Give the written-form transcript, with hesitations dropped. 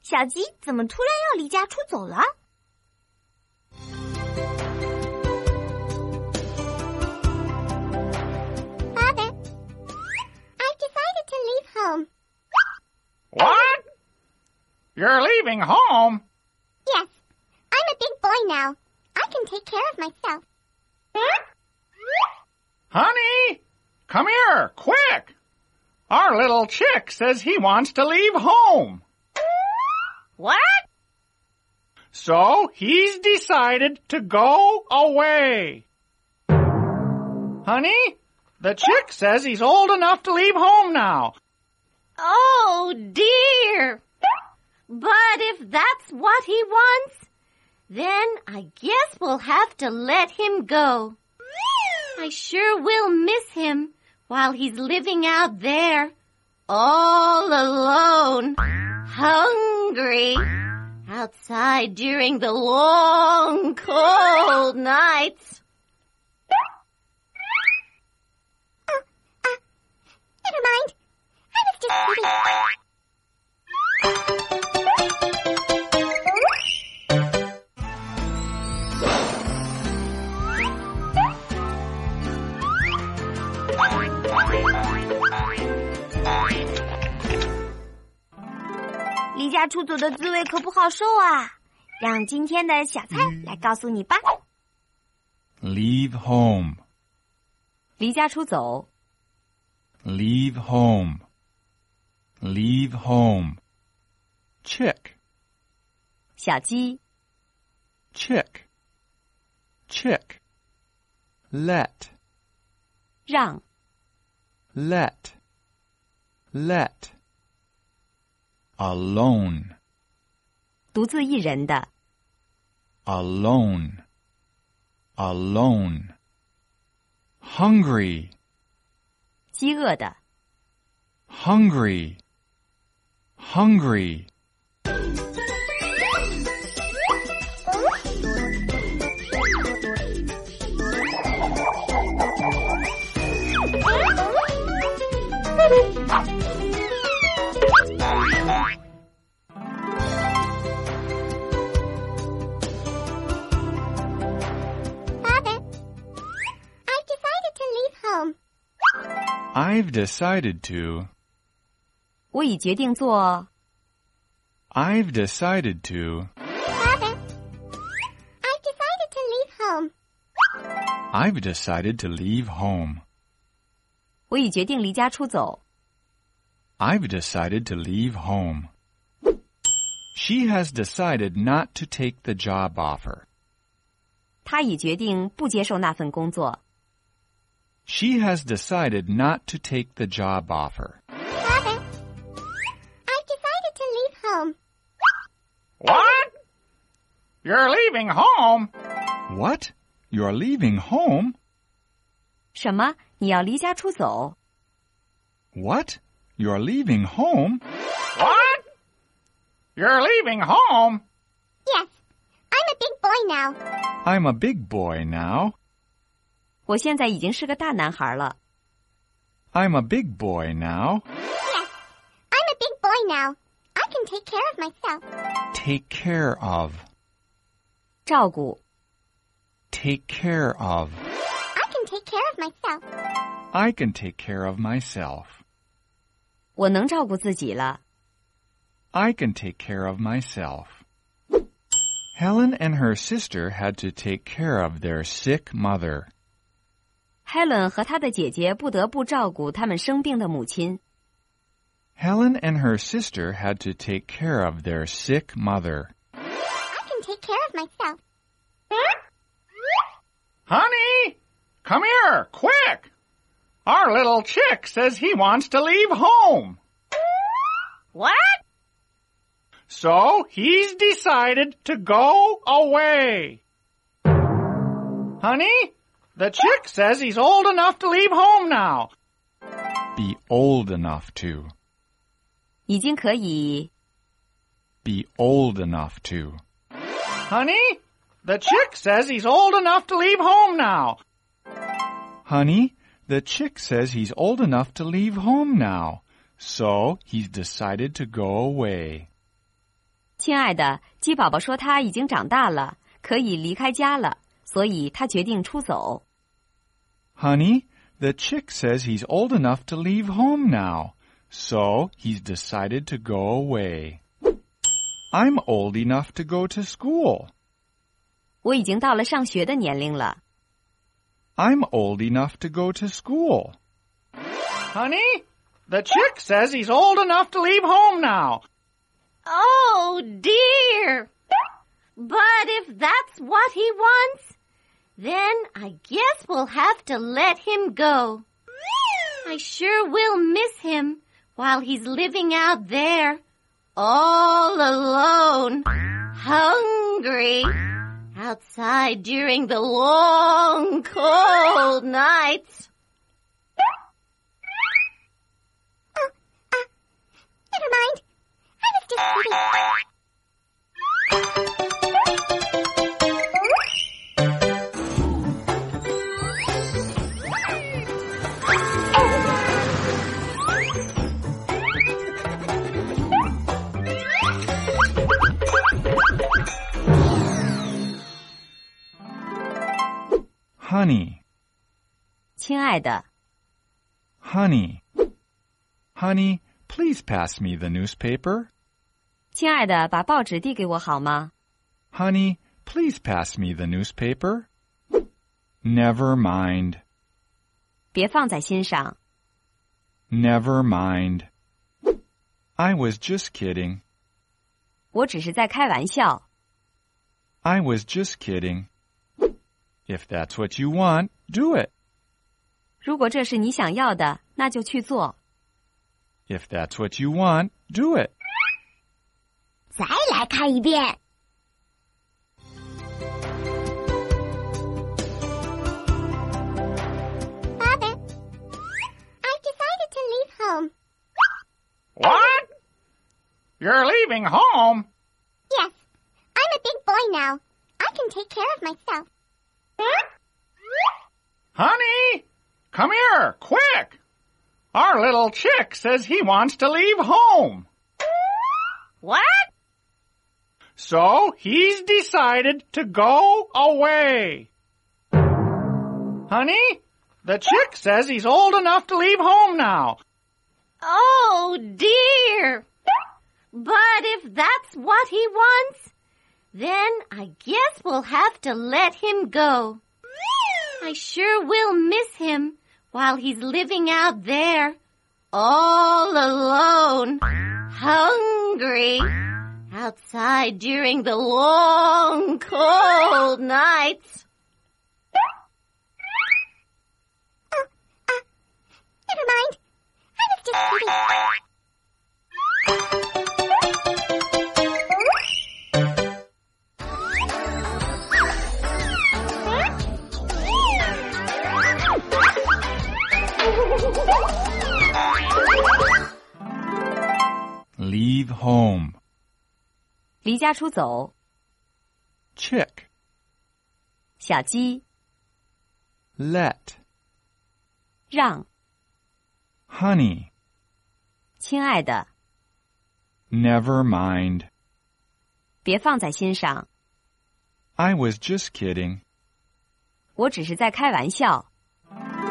小鸡怎么突然要离家出走了？ Father, I've decided to leave home. What? You're leaving home? Yes, I'm a big boy now. I can take care of myself. Honey, come here, quick! Our little chick says he wants to leave home. What? So he's decided to go away. Honey, the chick says he's old enough to leave home now. Oh, dear. But if that's what he wants, then I guess we'll have to let him go. I sure will miss him while he's living out there, all alone, hungry, outside during the long, cold nights. Never mind. I was just kidding. 离家出走的滋味可不好受啊！让今天的小菜来告诉你吧。 Leave home. 离家出走。 Leave home. Leave home. Chick. 小鸡。 Chick. Chick. Let. 让。 Let. Let. Alone. 独自一人的。 Alone. Alone. Hungry. 饥饿的。 Hungry. Hungry. I've decided to. 我已决定做。 I've decided to. Father, I've decided to leave home. I've decided to leave home. 我已决定离家出走。 I've decided to leave home. She has decided not to take the job offer. 她已决定不接受那份工作。 She has decided not to take the job offer. Father, I've decided to leave home. What? You're leaving home? What? You're leaving home? 什么？你要离家出走？ What? You're leaving home? What? You're leaving home? Yes, I'm a big boy now. I'm a big boy now. 我现在已经是个大男孩了。 I'm a big boy now. Yes, I'm a big boy now. I can take care of myself. Take care of. 照顾。 Take care of. I can take care of myself. I can take care of myself. 我能照顾自己了。 I can take care of myself. Helen and her sister had to take care of their sick mother. Helen 和她的姐姐不得不照顾他们生病的母亲。 Helen and her sister had to take care of their sick mother. I can take care of myself. Honey, come here, quick! Our little chick says he wants to leave home. What? So he's decided to go away. Honey, the chick says he's old enough to leave home now. Be old enough to. 已经可以。 Be old enough to. Honey, the chick says he's old enough to leave home now. Honey, the chick says he's old enough to leave home now. So he's decided to go away. 亲爱的，鸡宝宝说他已经长大了，可以离开家了，所以他决定出走。 Honey, the chick says he's old enough to leave home now, so he's decided to go away. I'm old enough to go to school. 我已经到了上学的年龄了。 I'm old enough to go to school. Honey, the chick says he's old enough to leave home now. Oh, dear. But if that's what he wants, then I guess we'll have to let him go. I sure will miss him while he's living out there, all alone, hungry, outside during the long, cold nights. Never mind. I was just kidding. Honey, 亲爱的， honey. Honey, please pass me the newspaper. 亲爱的，把报纸递给我好吗？ Honey, please pass me the newspaper. Never mind. 别放在心上。 Never mind. I was just kidding. 我只是在开玩笑。 I was just kidding. If that's what you want, do it. 如果这是你想要的，那就去做。 If that's what you want, do it. 再来看一遍。Father, I've decided to leave home. What? You're leaving home? Yes, I'm a big boy now. I can take care of myself. Honey, come here, quick. Our little chick says he wants to leave home. What? So he's decided to go away. Honey, the chick says he's old enough to leave home now. Oh, dear. But if that's what he wants, then I guess we'll have to let him go. I sure will miss him while he's living out there, all alone, hungry, outside during the long, cold nights. Never mind. I was just kidding. Leave home. 离家出走。 Chick. 小鸡。 Let. 让。 Honey. 亲爱的， Never mind. 别放在心上。 I was just kidding. 我只是在开玩笑。